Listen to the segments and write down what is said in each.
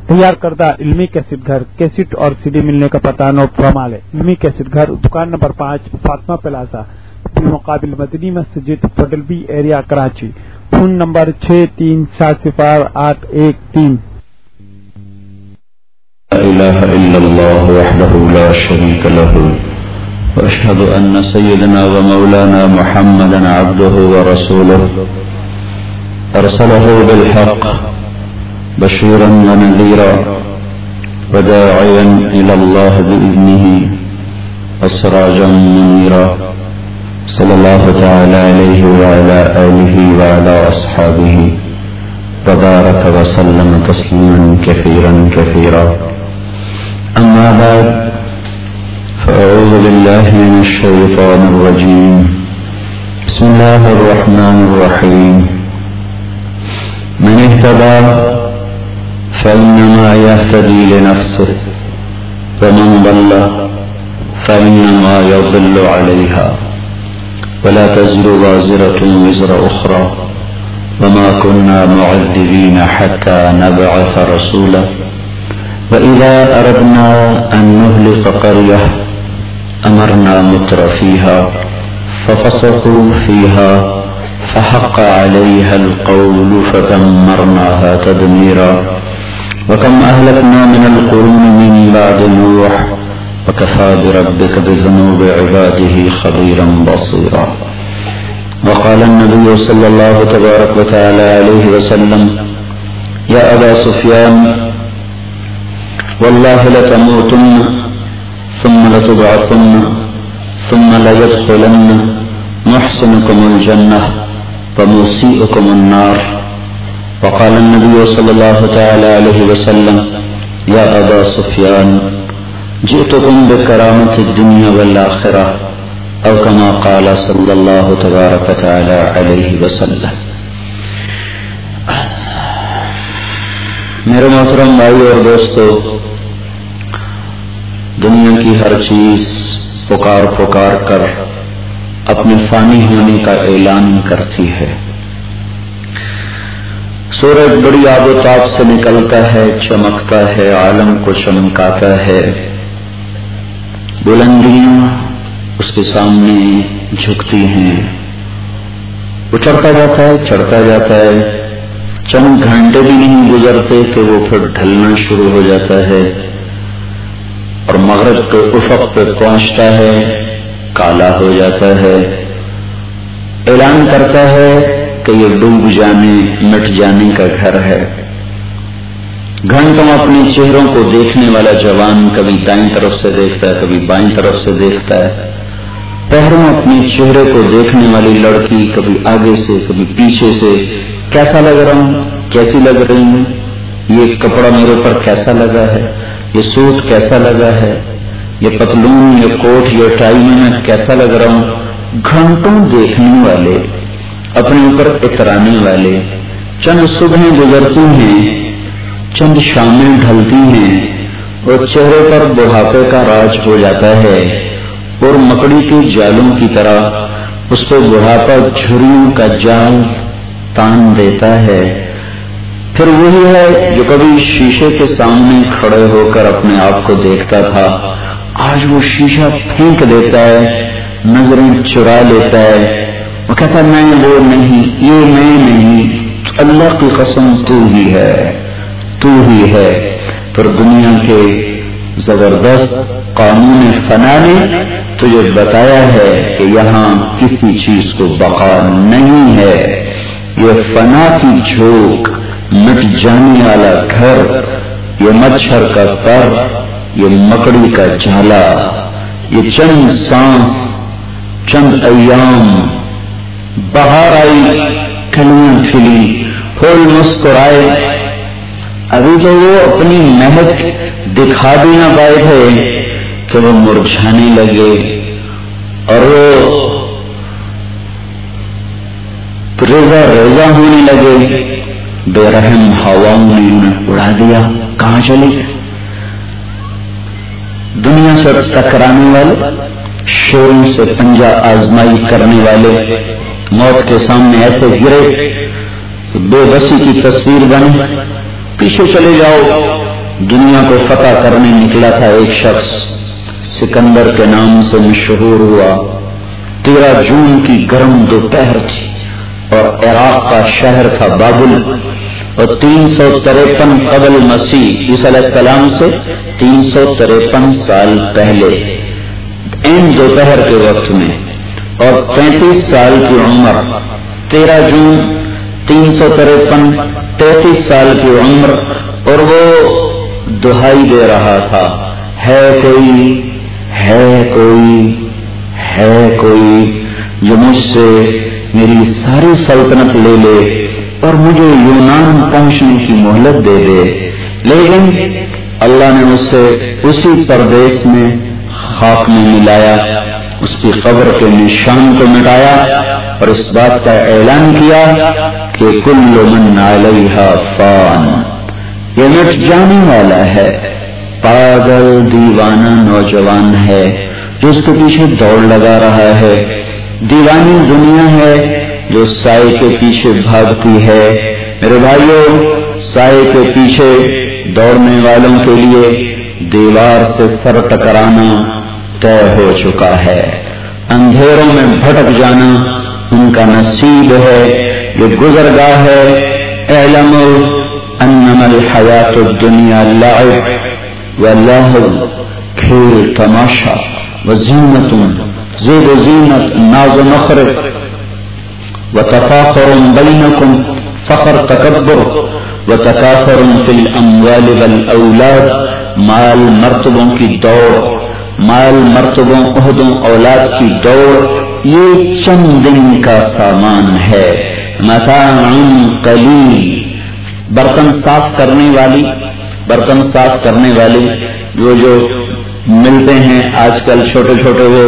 تیار کردہ علمی کیسٹ گھر، کیسٹ اور سی ڈی ملنے کا پتہ نوٹ فرما لے۔ علمی کیسٹ گھر، دکان نمبر 5، فاطمہ پلازا، بالمقابل مدنی مسجد، پڈلبی ایریا، کراچی۔ Phone number 63700813۔ لا إله إلا الله وحده لا شريك له وأشهد أن سيدنا ومولانا محمدا عبده ورسوله أرسله بالحق بشيرا ونذيرا وداعيا إلى الله بإذنه وسراجا منيرا صلى الله تعالى عليه وعلى آله وعلى أصحابه وبارك وسلم تسليما كثيرا كثيرا. أما بعد، فأعوذ بالله من الشيطان الرجيم. بسم الله الرحمن الرحيم. من اهتدى فإنما يهتدي لنفسه ومن ضل فإنما يضل عليها ولا تزر وازرة وزر أخرى وما كنا معذبين حتى نبعث رسولا وإذا أردنا أن نهلك قرية أمرنا متر فيها ففسقوا فيها فحق عليها القول فدمرناها تدميرا وكم أهلكنا من القرون من بعد نوح وكفى بربك بذنوب عباده خبيرا بصيرا. وقال النبي صلى الله تبارك وتعالى عليه وسلم: يا أبا سفيان والله لتموتن ثم لتبعثن ثم ليدخلن محسنكم الجنة ومسيئكم النار. وقال النبي صلى الله تعالى عليه وسلم: يا أبا سفيان جئتكم بكرامة الدنيا والآخرة او كما قال صلی اللہ تبارک وتعالی علیہ وسلم. میرے محترم بھائی اور دوستو، دنیا کی ہر چیز پکار پکار کر اپنے فانی ہونے کا اعلان کرتی ہے. سورج بڑی آب و تاب سے نکلتا ہے، چمکتا ہے، عالم کو چمکاتا ہے، بلندیاں اس کے سامنے جھکتی ہیں، وہ چڑھتا جاتا ہے، چڑھتا جاتا ہے، چند گھنٹے بھی نہیں گزرتے کہ وہ پھر ڈھلنا شروع ہو جاتا ہے اور مغرب کے افق پہ پہنچتا ہے، کالا ہو جاتا ہے، اعلان کرتا ہے کہ یہ ڈوب جانے مٹ جانے کا گھر ہے. گھنٹوں اپنے چہروں کو دیکھنے والا جوان کبھی دائیں طرف سے دیکھتا ہے، کبھی بائیں طرف سے دیکھتا ہے. پہروں اپنے چہرے کو دیکھنے والی لڑکی کبھی آگے سے کبھی پیچھے سے، کیسا لگ رہا ہوں، کیسی لگ رہی ہوں، یہ کپڑا میرے پر کیسا لگا ہے، یہ سوٹ کیسا لگا ہے، یہ پتلون، یہ کوٹ، یہ ٹائی میں کیسا لگ رہا ہوں. گھنٹوں دیکھنے والے، اپنے اوپر اترانے والے. چند صبحیں گزرتی ہیں، چند شامیں ڈھلتی ہیں اور چہرے پر بڑھاپے کا راج ہو جاتا ہے اور مکڑی کے جالوں کی طرح اس پہ بڑھاپا جھریوں کا جال تان دیتا ہے. پھر وہی ہے جو کبھی شیشے کے سامنے کھڑے ہو کر اپنے آپ کو دیکھتا تھا، آج وہ شیشہ پھینک دیتا ہے، نظریں چرا لیتا ہے، وہ کہتا میں وہ نہیں، یہ میں نہیں، اللہ کی قسم تو ہی ہے، تو ہی ہے. پھر دنیا کے زبردست قانون فنا نے تجھے بتایا ہے کہ یہاں کسی چیز کو بقا نہیں ہے. یہ فنا کی جھوک، مٹ جانے والا گھر، یہ مچھر کا پر، یہ مکڑی کا جھالا، یہ چند سانس، چند ایام، بہار آئی، کلیاں کھلی، پھول مسکرائے، ابھی تو وہ اپنی مہک دکھا بھی نہ پائے تھے کہ وہ مرجھانے لگے اور وہ ریزہ ریزہ ہونے لگے. بے رحم ہواؤں نے انہیں اڑا دیا. کہاں چلی؟ دنیا سے ٹکرانے والے، شوروں سے پنجہ آزمائی کرنے والے موت کے سامنے ایسے گرے بے بسی کی تصویر بنی. پیچھے چلے جاؤ، دنیا کو فتح کرنے نکلا تھا ایک شخص، سکندر کے نام سے مشہور ہوا۔ 13 جون کی گرم دوپہر تھی اور عراق کا شہر تھا بابل، اور 353 قبل مسیح عیسی علیہ السلام سے 353 سال پہلے این دوپہر کے وقت میں، اور 35 سال کی عمر، 13 جون 353، 33 سال کی عمر، اور وہ دہائی دے رہا تھا، ہے کوئی، ہے کوئی، ہے کوئی جو مجھ سے میری ساری سلطنت لے لے اور مجھے یونان پہنچنے کی مہلت دے دے۔ لیکن اللہ نے اسے اسی پردیس میں خاک میں ملایا، اس کی قبر کے نشان کو مٹایا اور اس بات کا اعلان کیا کہ کل من علیہا فان، یہ مٹ جانے والا ہے۔ پاگل دیوانہ نوجوان ہے جو اس کے پیچھے دوڑ لگا رہا ہے، دیوانی دنیا ہے جو سائے کے پیچھے بھاگتی ہے۔ میرے بھائیوں، سائے کے پیچھے دوڑنے والوں کے لیے دیوار سے سر ٹکرانا طے ہو چکا ہے، اندھیروں میں بھٹک جانا ان کا نصیب ہے، یہ گزرگاہ ہے۔ اعلموا انما الحیات الدنیا لعب ولہو، کھیل تماشا، وزینت زیب و زینت، ناز و نخرت، وتفاخر بینکم، فخر تکبر، وتکاثر فی الاموال والاولاد، مال مرتبوں کی دوڑ، مال مرتبوں عہدوں اولاد کی دوڑ، یہ چند دن کا سامان ہے۔ متاع قلیل، برتن صاف کرنے والی وہ جو ملتے ہیں آج کل چھوٹے چھوٹے، وہ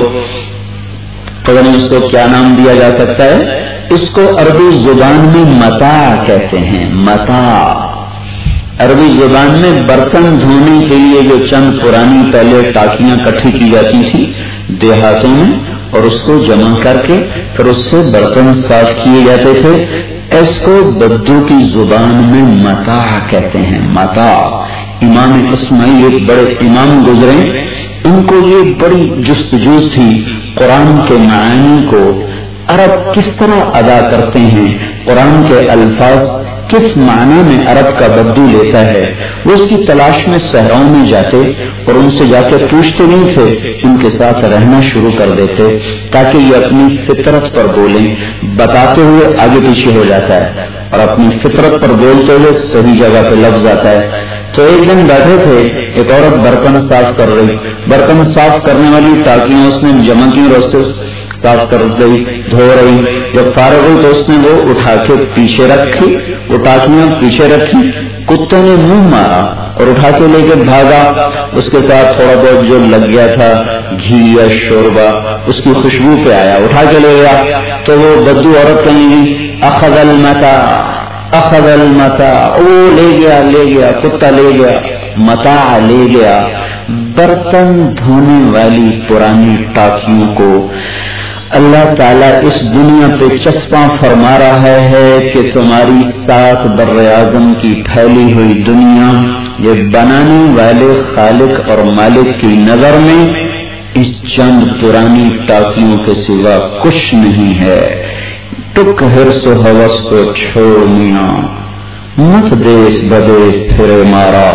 پتہ نہیں اس کو کیا نام دیا جا سکتا ہے، اس کو عربی زبان میں متاع کہتے ہیں۔ متاع عربی زبان میں برتن دھونے کے لیے جو چند پرانی پہلے ٹاکیاں کٹھی کی جاتی تھی دیہاتوں میں، اور اس کو جمع کر کے پھر اس سے برتن صاف کیے جاتے تھے، اس کو بدو کی زبان میں متاع کہتے ہیں۔ متاع۔ امام اسماعیل ایک بڑے امام گزرے، ان کو یہ بڑی جستجو تھی قرآن کے معانی کو عرب کس طرح ادا کرتے ہیں، قرآن کے الفاظ کس معنی میں عرب کا بدو لیتا ہے۔ وہ اس کی تلاش میں صحراؤں میں جاتے اور ان سے جا کے پوچھتے نہیں تھے، ان کے ساتھ رہنا شروع کر دیتے تاکہ یہ اپنی فطرت پر بولیں۔ بتاتے ہوئے آگے پیچھے ہو جاتا ہے اور اپنی فطرت پر بولتے ہوئے صحیح جگہ پہ لفظ آتا ہے۔ تو ایک دن بیٹھے تھے، ایک عورت برتن صاف کر رہی، برتن صاف کرنے والی ٹاکیاں اس نے جمع کی اور اس سے صاف کر رہی، دھو رہی۔ جب فارغ ہوئی تو اس نے وہ اٹھا کے پیچھے رکھی، وہ ٹاکیاں پیچھے رکھی، کتے نے منہ مارا اور اٹھا کے لے کے بھاگا۔ اس کے ساتھ تھوڑا بہت جو لگ گیا تھا گھی یا شوربہ، اس کی خوشبو پہ آیا، اٹھا کے لے گیا۔ تو وہ بدو عورت کہیں گی اخذ المتاع، اخذ المتاع، وہ لے گیا، کتا لے گیا، متاع لے گیا۔ برتن دھونے والی پرانی ٹاکیوں کو اللہ تعالیٰ اس دنیا پہ چسپاں فرما رہا ہے کہ تمہاری 7 بر اعظم کی پھیلی ہوئی دنیا یہ بنانے والے خالق اور مالک کی نظر میں اس چند پرانی ٹاکیوں کے سوا کچھ نہیں ہے۔ ٹک حرص و ہوس کو چھوڑ میاں، مت دیس بدیس پھرے مارا۔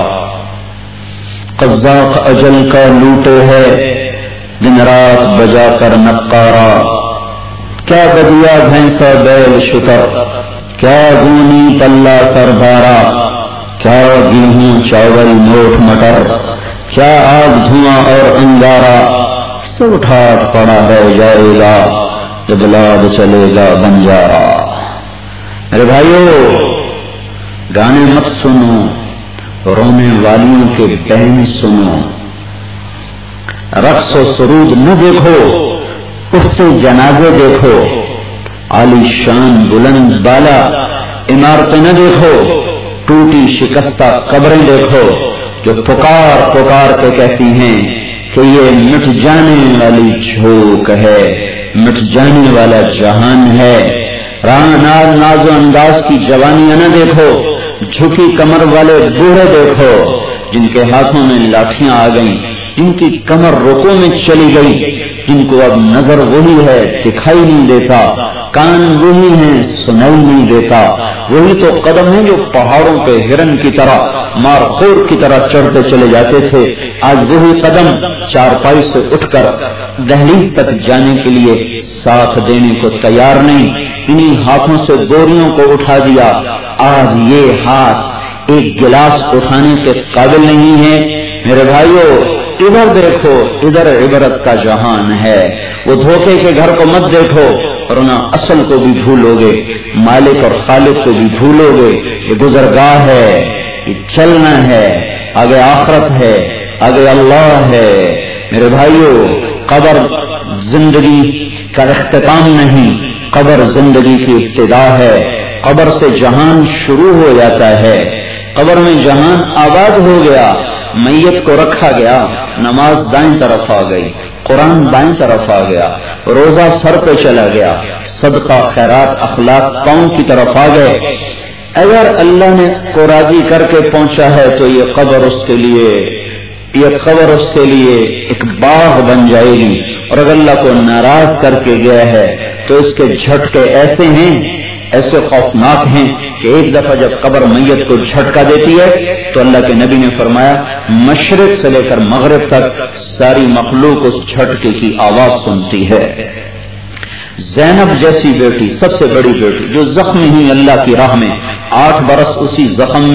قذاق اجل کا لوٹے ہے دن رات بجا کر نقارا، کیا بدیا بھینسا بیل شکر، کیا گونی پلہ سربارا، کیا گیہوں چاول موٹ مٹر، کیا آگ دھواں اور انگارا، سب ٹھاٹ پڑا رہ جائے گا جب لاد چلے گا بنجارا۔ میرے بھائیو، گانے مت سنو، رونے والیوں کے بہن سنو، رقص و سرود نہ دیکھو، اٹھتے جنازے دیکھو، عالی شان بلند بالا عمارتیں نہ دیکھو، ٹوٹی شکستہ قبریں دیکھو جو پکار پکار کے کہتی ہیں کہ یہ مٹ جانے والی جھوک ہے، مٹ جانے والا جہان ہے۔ ناز و انداز کی جوانیاں نہ دیکھو، جھکی کمر والے بوڑھے دیکھو، جن کے ہاتھوں میں لاٹھیاں آ گئیں، جن کی کمر رکوع میں چلی گئی، جن کو اب نظر وہی ہے دکھائی نہیں دیتا، کان وہی ہیں سنائی نہیں دیتا، وہی تو قدم ہیں جو پہاڑوں پہ ہرن کی طرح مارخور کی طرح چڑھتے چلے جاتے تھے، آج وہی قدم چارپائی سے اٹھ کر دہلیز تک جانے کے لیے ساتھ دینے کو تیار نہیں۔ انہی ہاتھوں سے بوریوں کو اٹھا دیا، آج یہ ہاتھ ایک گلاس اٹھانے کے قابل نہیں ہے۔ میرے بھائیوں ادھر دیکھو، ادھر عبرت کا جہان ہے، وہ دھوکے کے گھر کو مت دیکھو ورنہ اصل کو بھی بھولو گے، مالک اور خالق کو بھی بھولو گے۔ یہ گزرگاہ ہے، یہ چلنا ہے، آگے آخرت ہے، آگے اللہ ہے۔ میرے بھائیوں قبر زندگی کا اختتام نہیں، قبر زندگی کی ابتدا ہے۔ قبر سے جہان شروع ہو جاتا ہے، قبر میں جہان آباد ہو گیا، میت کو رکھا گیا، نماز دائیں طرف آ گئی، قرآن بائیں طرف آ گیا، روزہ سر پہ چلا گیا، صدقہ خیرات اخلاق پاؤں کی طرف آ گئے۔ اگر اللہ نے کو راضی کر کے پہنچا ہے تو یہ قبر اس کے لیے ایک باغ بن جائے گی، اور اگر اللہ کو ناراض کر کے گیا ہے تو اس کے جھٹکے ایسے ہیں، ایسے خوفناک ہیں کہ ایک دفعہ جب قبر میت کو جھٹکا دیتی ہے تو اللہ کے نبی نے فرمایا مشرق سے لے کر مغرب تک ساری مخلوق اس جھٹکے کی آواز سنتی ہے۔ زینب جیسی بیٹی، سب سے بڑی بیٹی، جو زخمی ہوئی اللہ کی راہ میں، 8 برس اسی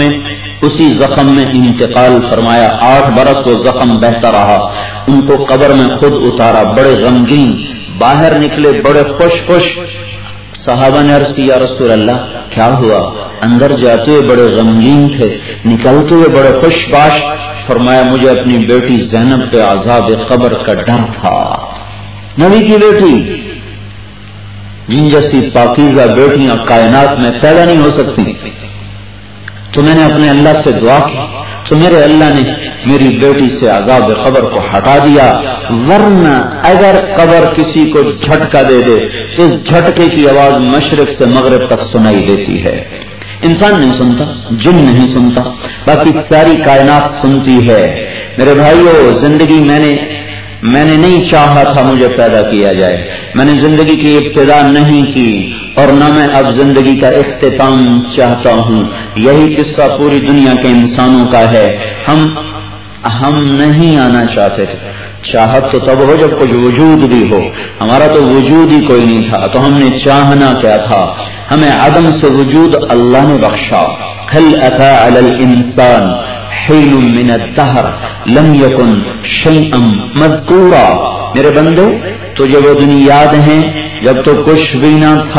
زخم میں انتقال فرمایا، 8 برس وہ زخم بہتا رہا، ان کو قبر میں خود اتارا، بڑے غمگین باہر نکلے، بڑے خوش۔ صحابہ نے عرض کی یا رسول اللہ کیا ہوا؟ اندر جاتے ہوئے بڑے غمگین تھے، نکلتے ہوئے بڑے خوش باش۔ فرمایا مجھے اپنی بیٹی زینب پہ عذاب قبر کا ڈر تھا۔ نبی کی بیٹی، جن جیسی پاکیزہ بیٹیاں کائنات میں پیدا نہیں ہو سکتی، تو میں نے اپنے اللہ سے دعا کی تو میرے اللہ نے میری بیٹی سے عذاب قبر کو ہٹا دیا، ورنہ اگر قبر کسی کو جھٹکا دے دے تو اس جھٹکے کی آواز مشرق سے مغرب تک سنائی دیتی ہے۔ انسان نہیں سنتا، جن نہیں سنتا، باقی ساری کائنات سنتی ہے۔ میرے بھائیو زندگی میں نے نہیں چاہا تھا مجھے پیدا کیا جائے، میں نے زندگی کی ابتدا نہیں کی اور نہ میں اب زندگی کا اختتام چاہتا ہوں۔ یہی قصہ پوری دنیا کے انسانوں کا ہے۔ ہم نہیں آنا چاہتے تھے، چاہت تو تب ہو جب کچھ وجود بھی ہو، ہمارا تو وجود ہی کوئی نہیں تھا، تو ہم نے چاہنا کیا تھا؟ ہمیں عدم سے وجود اللہ نے بخشا۔ هل أتى على الإنسان حين من الدهر لم يكن شيئا مذكورا۔ میرے بندے تجھے وہ دن یاد ہیں جب تو کچھ بھی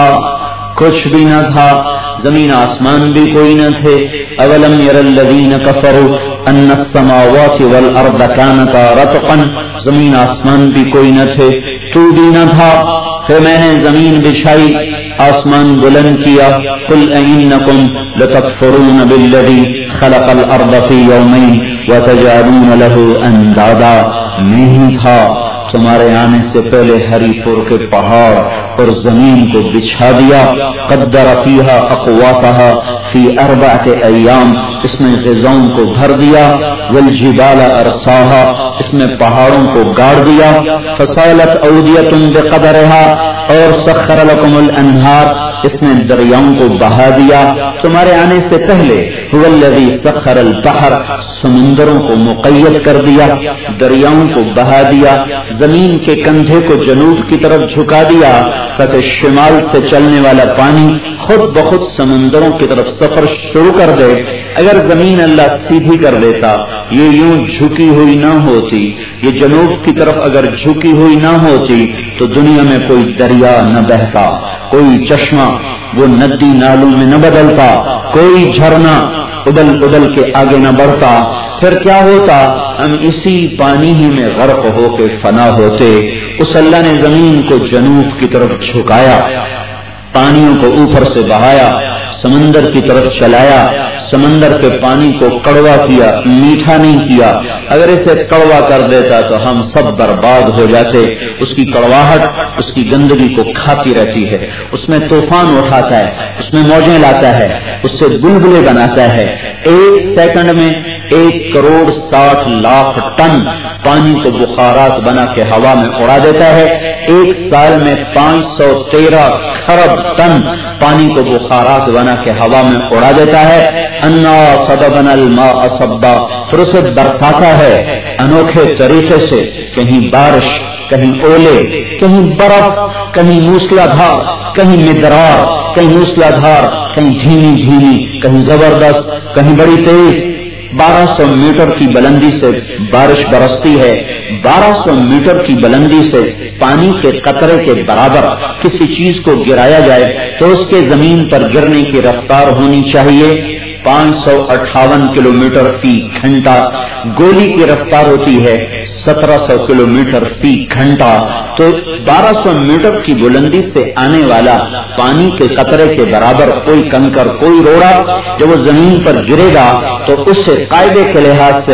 نہ تھا، زمین آسمان بھی کوئی نہ تھے۔ اولم یر الذین کفروا ان السماوات والارض کانتا رتقا، زمین آسمان بھی کوئی نہ تھے، تو بھی نہ تھا، پھر میں نے زمین بچھائی، آسمان بلند کیا۔ قل انکم لتکفرون بالذی خلق الارض فی یومین وتجعلون له اندادا، میں ہی تھا تمہارے آنے سے پہلے ہری پور کے پہاڑ اور زمین کو بچھا دیا۔ قدر فیہا اقواتہا فی 4 ایام، اس میں غذاؤں کو بھر دیا۔ والجبال ارساہا، اس میں پہاڑوں کو گاڑ دیا۔ فصالت اودیۃ بقدرہا، اور سخر لکم الانہار، اس نے دریاؤں کو بہا دیا تمہارے آنے سے پہلے۔ هو الذی سخر البحر، سمندروں کو مقید کر دیا، دریاؤں کو بہا دیا، زمین کے کندھے کو جنوب کی طرف جھکا دیا تاکہ شمال سے چلنے والا پانی خود بخود سمندروں کی طرف سفر شروع کر دے۔ اگر زمین اللہ سیدھی کر دیتا، یہ یوں جھکی ہوئی نہ ہوتی، یہ جنوب کی طرف اگر جھکی ہوئی نہ ہوتی تو دنیا میں کوئی دریا نہ بہتا، کوئی چشمہ وہ ندی نالوں میں نہ بدلتا، کوئی جھرنا ابل کے آگے نہ بڑھتا، پھر کیا ہوتا؟ ہم اسی پانی ہی میں غرق ہو کے فنا ہوتے۔ اس اللہ نے زمین کو جنوب کی طرف جھکایا، پانیوں کو اوپر سے بہایا، سمندر کی طرف چلایا، سمندر کے پانی کو کڑوا کیا، میٹھا نہیں کیا۔ اگر اسے کڑوا کر دیتا تو ہم سب برباد ہو جاتے۔ اس کی کڑواہٹ اس کی گندگی کو کھاتی رہتی ہے، اس میں طوفان اٹھاتا ہے، اس میں موجیں لاتا ہے، اس سے بلبلے بناتا ہے۔ 1 سیکنڈ میں 1,60,00,000 ٹن پانی کو بخارات بنا کے ہوا میں اڑا دیتا ہے. ایک سال میں 513 کھرب ٹن پانی کو بخارات بنا کے ہوا میں اڑا دیتا ہے. انا صببنا الماء صبا، پھر اسے برساتا ہے انوکھے طریقے سے، کہیں بارش، کہیں اولے، کہیں برف، کہیں موسلادھار، کہیں مدرار، کہیں موسلادھار، کہیں دھیمی دھیمی، کہیں زبردست، کہیں بڑی تیز. 1200 میٹر کی بلندی سے بارش برستی ہے. 1200 میٹر کی بلندی سے پانی کے قطرے کے برابر کسی چیز کو گرایا جائے تو اس کے زمین پر گرنے کی رفتار ہونی چاہیے 558 کلومیٹر فی گھنٹہ. گولی کی رفتار ہوتی ہے 1700 کلومیٹر فی گھنٹہ. تو 1200 میٹر کی بلندی سے آنے والا پانی کے قطرے کے برابر کوئی کنکر، کوئی روڑا جب وہ زمین پر گرے گا تو اسے قاعدے کے لحاظ سے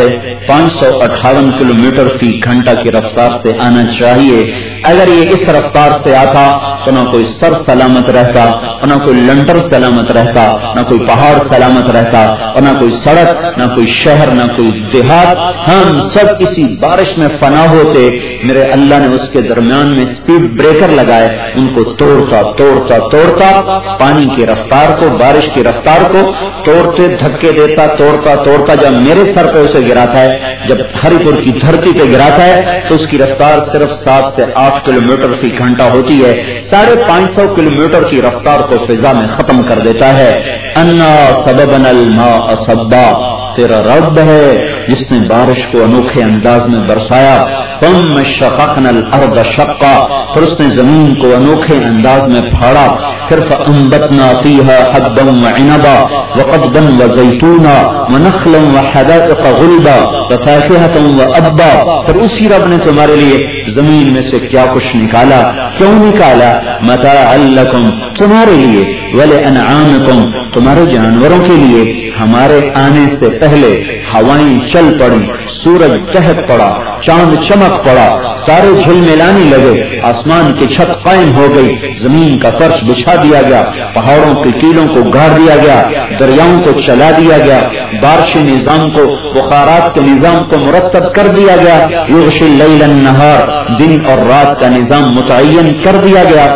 558 کلومیٹر فی گھنٹہ کی رفتار سے آنا چاہیے. اگر یہ اس رفتار سے آتا تو نہ کوئی سر سلامت رہتا، اور نہ کوئی لنٹر سلامت رہتا، نہ کوئی پہاڑ سلامت رہتا، اور نہ کوئی سڑک، نہ کوئی شہر، نہ کوئی دیہات. ہم سب اسی بارش میں فنا ہوتے. میرے اللہ نے اس کے درمیان میں سپیڈ بریکر لگائے، ان کو توڑتا توڑتا توڑتا پانی کی رفتار کو، بارش کی رفتار کو توڑتے دھکے دیتا، توڑتا توڑتا جب میرے سر پہ اسے گراتا ہے، جب ہری پور کی دھرتی پہ گراتا ہے تو اس کی رفتار صرف 7 سے 8 کلومیٹر فی گھنٹہ ہوتی ہے. 550 کلومیٹر کی رفتار کو فضا میں ختم کر دیتا ہے. انا سببنا الماء صبا، تیرا رب ہے جس نے بارش کو انوکھے انداز میں برسایا. ثم شققنا الارض شقا، پھر اس نے زمین کو انوکھے انداز میں پھاڑا. پھر فانبتنا فيها حبا وعنبا وقضبا وزيتونا ونخلا وحدائق غلبا وفاكهة وابا. پھر اسی رب نے تمہارے لیے زمین میں سے کیا کچھ نکالا. کیوں نکالا؟ متاعا لکم، تمہارے لیے، ولانعامکم، تمہارے جانوروں کے لیے. ہمارے آنے سے پہلے ہوائیں چل پڑی، سورج چہک پڑا، چاند چمک پڑا، تارے جھلملانے لگے، آسمان کی چھت قائم ہو گئی، زمین کا فرش بچھا دیا گیا، پہاڑوں کی ٹیلوں کو گاڑ دیا گیا، دریاؤں کو چلا دیا گیا، بارشی نظام کو، بخارات کے نظام کو مرتب کر دیا گیا. یغشی اللیل النہار، دن اور رات کا نظام متعین کر دیا گیا.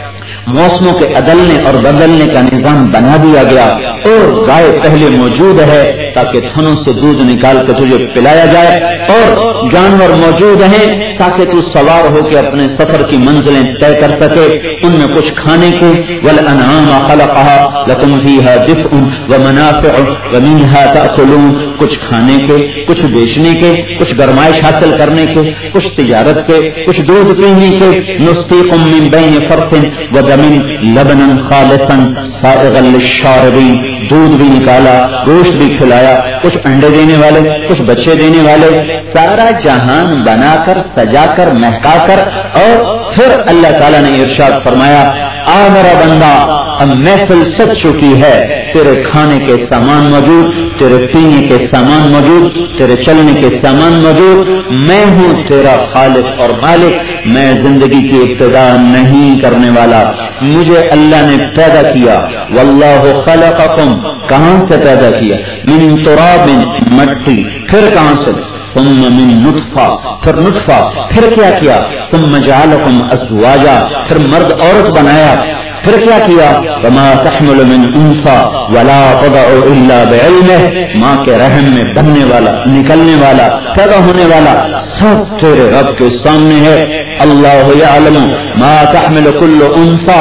موسموں کے عدلنے اور بدلنے کا نظام بنا دیا گیا. اور گائے پہلے موجود ہے تاکہ تھنوں سے دودھ نکال کے تجھے پلایا جائے، اور جانور موجود ہیں تاکہ تو سوار ہو کے اپنے سفر کی منزلیں طے کر سکے. ان میں کچھ کھانے کے، والانعام خلقها لكم فيها دفء ومنافع ومنها تأكلون، کچھ کھانے کے، کچھ بیچنے کے، کچھ گرمائش حاصل کرنے کے، کچھ تجارت کے، کچھ دودھ پینے کے. نسقيكم من بين فرث ودم لبنا خالصا سائغا للشاربين، دودھ بھی نکالا، گوشت بھی کھلایا، کچھ انڈے دینے والے، کچھ بچے دینے والے، سارا جہان بنا کر، سجا کر، مہکا کر. اور پھر اللہ تعالیٰ نے ارشاد فرمایا، آ میرا بندہ، اب محفل سج چکی ہے، تیرے کھانے کے سامان موجود، تیرے پینے کے سامان موجود، تیرے چلنے کے سامان موجود. میں ہوں تیرا خالق اور مالک. میں زندگی کی ابتدا نہیں کرنے والا، مجھے اللہ نے پیدا کیا. واللہ خلقکم، کہاں سے پیدا کیا؟ من تراب، مٹی. پھر کہاں سے؟ ثم من نطفہ، پھر نطفہ. پھر کیا کیا؟ ثم جعلکم ازواجا، پھر مرد عورت بنایا. پھر کیا کیا؟ وما تحمل من انثى ولا تضع الا بعلمه، ماں کے رحم میں بننے والا، نکلنے والا، پیدا ہونے والا سب تیرے رب کے سامنے ہے. اللہ یعلم ما تحمل كل انثى،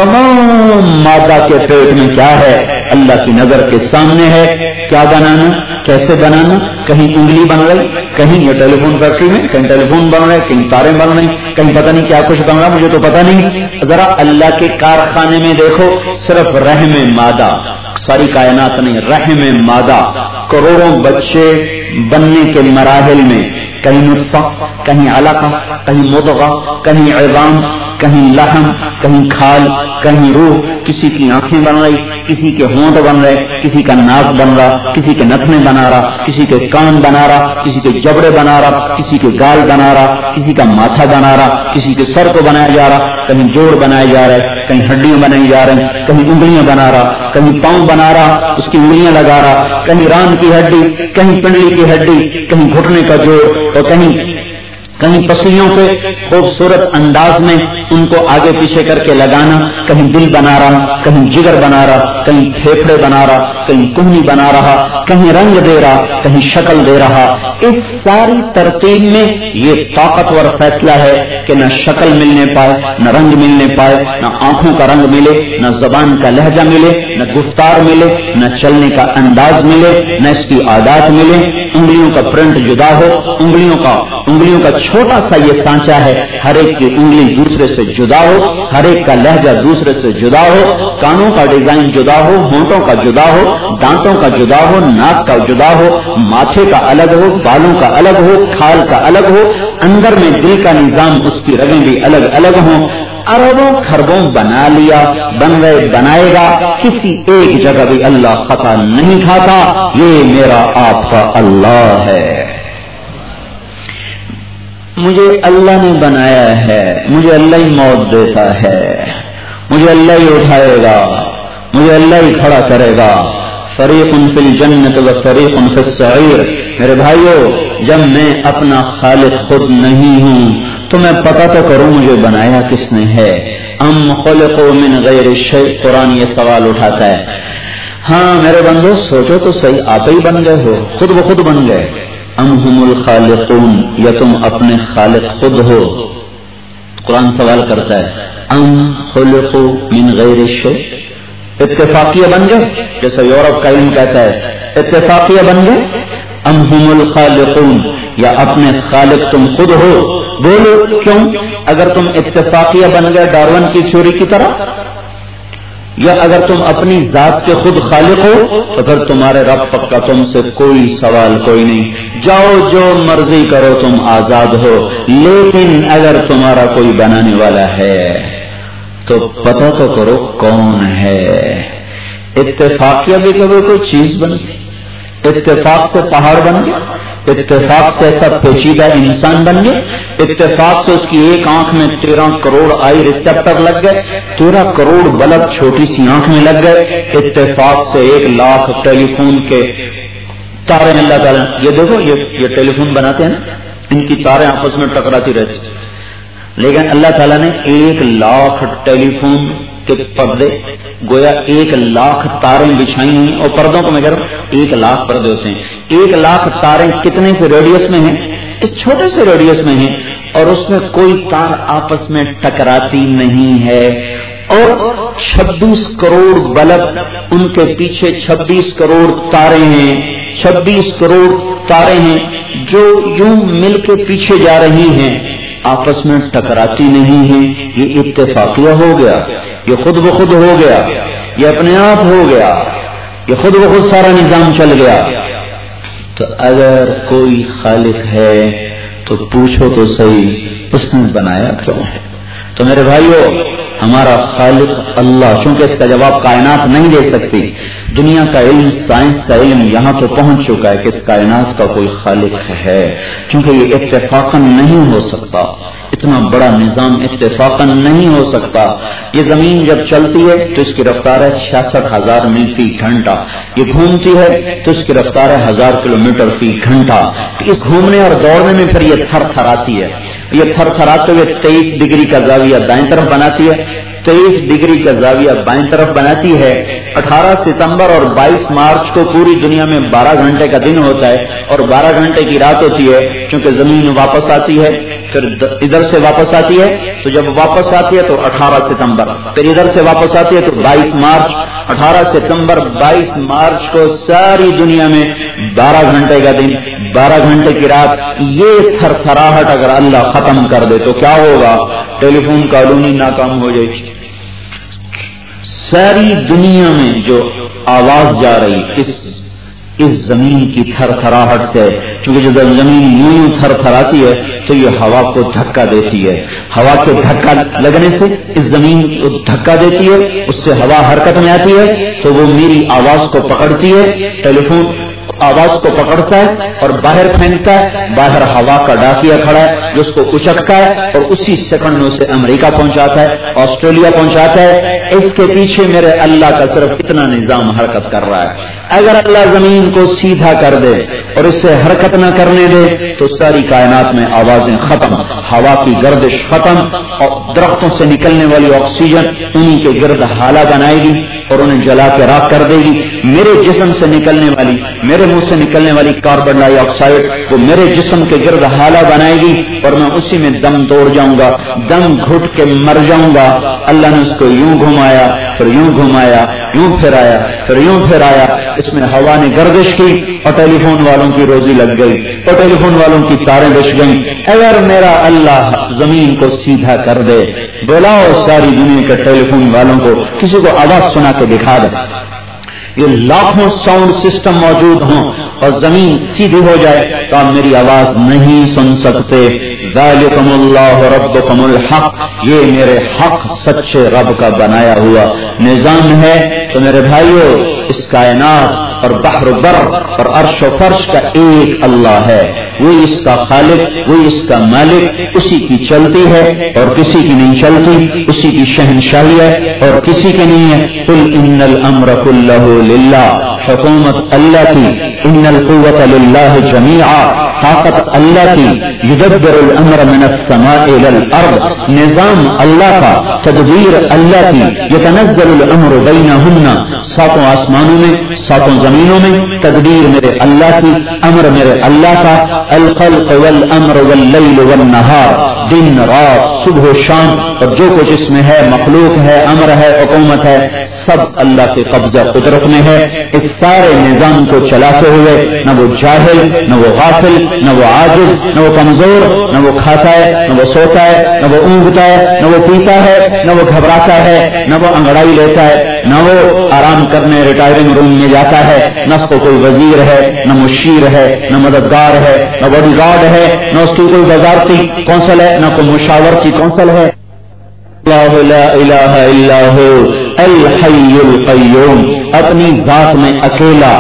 تمام مادہ کے پیٹ میں کیا ہے اللہ کی نظر کے سامنے ہے. کیا بنانا، کیسے بنانا، کہیں انگلی بن رہی، کہیں یہ ٹیلی فون فیکٹری میں، کہیں ٹیلی فون بن رہے، کہیں تاریں بن رہی، کہیں پتہ نہیں کیا کچھ بن رہا، مجھے تو پتہ نہیں. ذرا اللہ کے کارخانے میں دیکھو، صرف رحم مادہ، ساری کائنات نہیں، رحم مادہ، کروڑوں بچے بننے کے مراحل میں، کہیں نطفہ، کہیں علقہ، کہیں مضغہ، کہیں عظام، کہیں لحم، کہیں کھال، کہیں روح. کسی کی آنکھیں بن رہی، کسی کے ہونٹ بن رہے، کسی کا ناک بن رہا، کسی کے نتنے بنا رہا، کسی کے کان بنا رہا، کسی کے جبڑے بنا رہا، کسی کے گال بنا رہا، کسی کا ماتھا بنا رہا، کسی کے سر کو بنایا جا رہا، کہیں جوڑ بنائے جا رہے، کہیں ہڈیاں بنائی جا رہے ہیں، کہیں انگلیاں بنا رہا، کہیں پاؤں بنا رہا اس کی انگلیاں لگا رہا، کہیں ران کی ہڈی، کہیں پنڈلی کی ہڈی، کہیں گھٹنے کا جوڑ، اور کہیں پسلیوں کے خوبصورت انداز میں ان کو آگے پیچھے کر کے لگانا. کہیں دل بنا رہا، کہیں جگر بنا رہا، کہیں پھیپھڑے بنا رہا، کہیں کوہنی بنا رہا، کہیں رنگ دے رہا، کہیں شکل دے رہا. اس ساری ترتیب میں یہ طاقتور فیصلہ ہے کہ نہ شکل ملنے پائے، نہ رنگ ملنے پائے، نہ آنکھوں کا رنگ ملے، نہ زبان کا لہجہ ملے، نہ گفتار ملے، نہ چلنے کا انداز ملے، نہ اس کی عادات ملے. انگلیوں کا پرنٹ جدا ہو، انگلیوں کا چھوٹا سا یہ سانچہ ہے، ہر ایک کی انگلی دوسرے سے جدا ہو، ہر ایک کا لہجہ دوسرے سے جدا ہو، کانوں کا ڈیزائن جدا ہو، ہونٹوں کا جدا ہو، دانتوں کا جدا ہو، ناک کا جدا ہو، ماتھے کا الگ ہو، بالوں کا الگ ہو، کھال کا الگ ہو، اندر میں دل کا نظام، اس کی رگیں بھی الگ الگ ہوں. اربوں خربوں بنا لیا، بن گئے، بنائے گا. کسی ایک جگہ بھی اللہ خطا نہیں کھاتا. یہ میرا آپ کا اللہ ہے. مجھے اللہ نے بنایا ہے، مجھے اللہ ہی موت دیتا ہے، مجھے اللہ ہی اٹھائے گا، مجھے اللہ ہی کھڑا کرے گا. فریق فی الجنت و فریق فی السعیر. میرے بھائیو، جب میں اپنا خالق خود نہیں ہوں تو میں پتہ تو کروں مجھے بنایا کس نے ہے. ام خلقوا من غیر شیء. قرآن یہ سوال اٹھاتا ہے. ہاں میرے بندو سوچو تو صحیح، آپ ہی بن گئے ہو، خود بخود بن گئے. ام هم الخالقون. یا تم اپنے خالق خود ہو. قرآن سوال کرتا ہے ام خلقوا من غیر شیء. اتفاقیہ بن گئے، جیسا یورپ کا علم کہتا ہے اتفاقیہ بن گئے. ام هم الخالقون. یا اپنے خالق تم خود ہو. بولو کیوں؟ اگر تم اتفاقیہ بن گئے ڈارون کی تھیوری کی طرح، یا اگر تم اپنی ذات کے خود خالق ہو تو پھر تمہارے رب کا تم سے کوئی سوال کوئی نہیں. جاؤ جو مرضی کرو، تم آزاد ہو. لیکن اگر تمہارا کوئی بنانے والا ہے تو پتہ تو کرو کون ہے. اتفاقیہ بھی کبھی کوئی چیز بنتی، اتفاق سے پہاڑ بن گیا، اتفاق سے ایسا پیچیدہ انسان بن گیا، اتفاق سے اس کی ایک آنکھ میں 13 کروڑ آئی ریسپٹر لگ گئے، 13 کروڑ بلب چھوٹی سی آنکھ میں لگ گئے، اتفاق سے 1 لاکھ ٹیلی فون کے تارے اللہ تعالیٰ. یہ دیکھو یہ ٹیلی فون بناتے ہیں نا، ان کی تاریں آپس میں ٹکراتی رہتی، لیکن اللہ تعالیٰ نے 1 لاکھ ٹیلی فون کے پردے، گویا 1 لاکھ تاریں بچھائی ہوئی. اور پردوں کو میں کہہ رہا ہوں 1 لاکھ پردے ہوتے ہیں. 1 لاکھ تاریں کتنے سے ریڈیس میں ہیں؟ اس چھوٹے سے ریڈیس میں ہیں، اور اس میں کوئی تار آپس میں ٹکراتی نہیں ہے. اور 26 کروڑ بلب، ان کے پیچھے 26 کروڑ تارے ہیں، 26 کروڑ تارے ہیں جو یوں مل کے پیچھے جا رہی ہیں، آپس میں ٹکراتی نہیں ہیں. یہ اتفاقیہ ہو گیا، یہ خود بخود ہو گیا، یہ اپنے آپ ہو گیا، یہ خود بخود سارا نظام چل گیا. تو اگر کوئی خالق ہے تو پوچھو تو صحیح اس نے بنایا کیوں ہے؟ تو میرے بھائیو، ہمارا خالق اللہ، چونکہ اس کا جواب کائنات نہیں دے سکتی. دنیا کا علم، سائنس کا علم یہاں تو پہنچ چکا ہے کہ اس کائنات کا کوئی خالق ہے، کیونکہ یہ اتفاقاً نہیں ہو سکتا. اتنا بڑا نظام اتفاقاً نہیں ہو سکتا. یہ زمین جب چلتی ہے تو اس کی رفتار ہے 66,000 میل فی گھنٹہ. یہ گھومتی ہے تو اس کی رفتار ہے 1000 کلومیٹر فی گھنٹہ. اس گھومنے اور دوڑنے میں پھر یہ تھر تھراتی ہے. یہ تھر تھراتے ہوئے 23 ڈگری کا زاویہ دائیں طرف بناتی ہے، 23 ڈگری کا زاویہ بائیں طرف بناتی ہے. 18 ستمبر اور 22 مارچ کو پوری دنیا میں 12 گھنٹے کا دن ہوتا ہے اور 12 گھنٹے کی رات ہوتی ہے، کیونکہ زمین واپس آتی ہے، پھر ادھر سے واپس آتی ہے. تو جب واپس آتی ہے تو 18 ستمبر، پھر ادھر سے واپس آتی ہے تو 22 مارچ. 18 ستمبر 22 مارچ کو ساری دنیا میں 12 گھنٹے کا دن، 12 گھنٹے کی رات. یہ تھر تھراہٹ اگر اللہ ختم کر دے تو کیا ہوگا؟ ٹیلی فون کالونی ناکام ہو جائے گی. ساری دنیا میں جو آواز جا رہی، اس زمین کی تھر تھراہٹ سے، کیونکہ جب زمین یوں تھر تھراتی ہے تو یہ ہوا کو دھکا دیتی ہے، ہوا کے دھکا لگنے سے اس زمین کو دھکا دیتی ہے، اس سے ہوا حرکت میں آتی ہے تو وہ میری آواز کو پکڑتی ہے، ٹیلی فون آواز کو پکڑتا ہے اور باہر پھینکتا ہے، باہر ہوا کا ڈاکیا کھڑا ہے جو اس کو اچکتا ہے اور اسی سیکنڈ میں اسے امریکہ پہنچاتا ہے، آسٹریلیا پہنچاتا ہے۔ اس کے پیچھے میرے اللہ کا صرف اتنا نظام حرکت کر رہا ہے۔ اگر اللہ زمین کو سیدھا کر دے اور اس سے حرکت نہ کرنے دے تو ساری کائنات میں آوازیں ختم، ہوا کی گردش ختم، اور درختوں سے نکلنے والی آکسیجن انہی کے گرد ہالہ بنائے گی اور انہیں جلا کے راکھ کر دے گی۔ میرے جسم سے نکلنے والی، میرے منہ سے نکلنے والی کاربن ڈائی آکسائڈ وہ میرے جسم کے گرد ہالہ بنائے گی اور میں اسی میں دم توڑ جاؤں گا، دم گھٹ کے مر جاؤں گا۔ اللہ نے اس کو یوں گھمایا، پھر یوں گھمایا، یوں پھرایا، پھر یوں پھرایا، اس میں ہوا نے گردش کی اور ٹیلی فون والوں کی روزی لگ گئی اور ٹیلی فون والوں کی تاریں بچ گئیں۔ اگر میرا اللہ زمین کو سیدھا کر دے، بلاؤ ساری دنیا کے ٹیلی فون والوں کو، کسی کو آواز سنا کے دکھا دے، یہ لاکھوں ساؤنڈ سسٹم موجود ہوں اور زمین سیدھی ہو جائے تو آپ میری آواز نہیں سن سکتے۔ ذالکم اللہ ربکم الحق، یہ میرے حق سچے رب کا بنایا ہوا نظام ہے۔ تو میرے بھائیو، اس کائنات اور بحر و بر اور عرش و فرش کا ایک اللہ ہے، وہی اس کا خالق، وہی اس کا مالک، اسی کی چلتی ہے اور کسی کی نہیں چلتی، اسی کی شہنشاہی ہے اور کسی کی نہیں ہے۔ قل ان الامر کلہ للہ، حکومت اللہ کی، ان القوت للہ جمیعا، طاقت اللہ کی، یدبر الامر من السماء الى الارض، نظام اللہ کا، تدبیر اللہ کی، یتنزل الامر بینہن، ساتوں آسمانوں میں، ساتوں زمینوں میں تدبیر میرے اللہ کی، امر میرے اللہ کا، الخلق والامر واللیل والنہار، دن رات، صبح و شام، اور جو کچھ اس میں ہے، مخلوق ہے، امر ہے، حکومت ہے، سب اللہ کے قبضہ قدرت میں ہے۔ اس سارے نظام کو چلاتے ہوئے نہ وہ جاہل، نہ وہ غافل، نہ وہ عاجز، نہ وہ کمزور، نہ وہ کھاتا ہے، نہ وہ سوتا ہے، نہ وہ اونگتا ہے، نہ وہ پیتا ہے، نہ وہ گھبراتا ہے، نہ وہ انگڑائی لیتا ہے، نہ وہ آرام کرنے ریٹائرنگ روم میں جاتا ہے، نہ اس کو کوئی وزیر ہے، نہ مشیر ہے، نہ مددگار ہے، نہ باڈی گارڈ ہے، نہ اس کی کوئی وزارتی کونسل ہے، نہ کوئی مشاورتی کونسل ہے۔ اللہ لا الہ الا ہو الحی القیوم، اپنی ذات میں اکیلا۔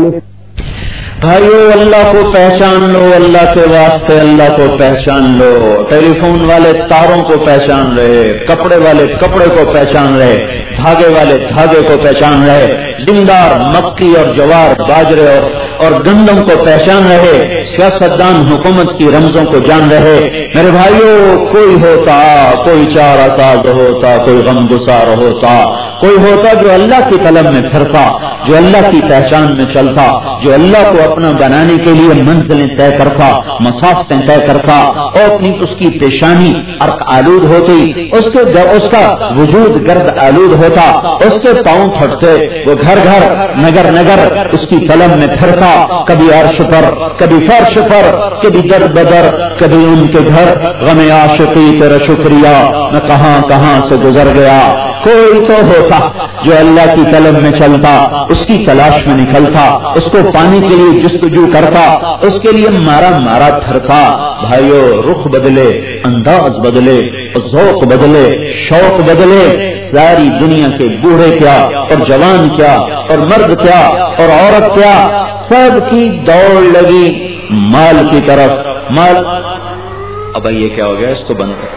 بھائیو، اللہ کو پہچان لو، اللہ کے واسطے اللہ کو پہچان لو۔ ٹیلی فون والے تاروں کو پہچان رہے، کپڑے والے کپڑے کو پہچان رہے، دھاگے والے دھاگے کو پہچان رہے، دیندار مکی اور جوار، باجرے اور گندم کو پہچان رہے، سیاستدان حکومت کی رمزوں کو جان رہے۔ میرے بھائیو، کوئی ہوتا، کوئی چارہ ساز ہوتا، کوئی غم گسار ہوتا، کوئی ہوتا جو اللہ کی طلب میں پھرتا، جو اللہ کی پہچان میں چلتا، جو اللہ کو اپنا بنانے کے لیے منزلیں طے کرتا، مسافتیں طے کرتا، اور اپنی اس کی پیشانی عرق آلود ہوتی، اس کا وجود گرد آلود ہوتا، اس کے پاؤں پھٹتے، وہ گھر گھر نگر نگر اس کی طلب میں پھرتا، کبھی عرش پر، کبھی فرش پر، کبھی در بدر، کبھی ان کے گھر، غم عاشقی تیرا شکریہ میں کہاں کہاں سے گزر گیا۔ کوئی تو ہوتا جو اللہ کی طلب میں چلتا، اس کی تلاش میں نکلتا، اس کو پانے کے لیے جستجو کرتا، اس کے لیے مارا مارا پھرتا۔ بھائیو، رخ بدلے، انداز بدلے، ذوق بدلے، شوق بدلے، ساری دنیا کے بوڑھے کیا اور جوان کیا اور مرد کیا اور عورت کیا، سب کی دوڑ لگی مال کی طرف۔ مال، اب یہ کیا ہو گیا؟ اس کو بند کر۔